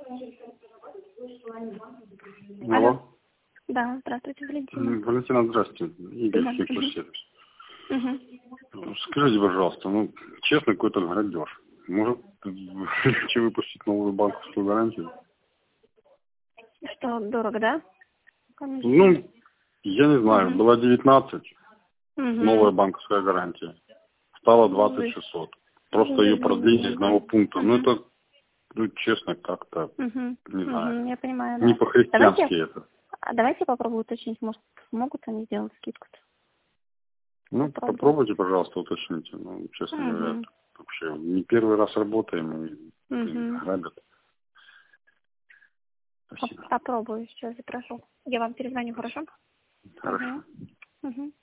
Алло. Да, здравствуйте, Валентина. Валентина, здравствуйте. Игорь, Фикус-сервис. Скажите, пожалуйста, ну, честно, какой-то грабеж. Может, легче выпустить новую банковскую гарантию? Что, дорого, да? Конечно. Ну, я не знаю, была 19, новая банковская гарантия. Стало 20 600. Просто ее продлили из одного пункта. Ну, это, ну, честно, как-то, не знаю. Я понимаю, да. Не по-христиански это. Давайте попробую уточнить, может, смогут они сделать скидку-то. Ну, попробуйте, пожалуйста, уточните. Ну, честно говоря, вообще не первый раз работаем и грабят. Спасибо. Попробую, сейчас запрошу. Я вам перезвоню, хорошо? Хорошо.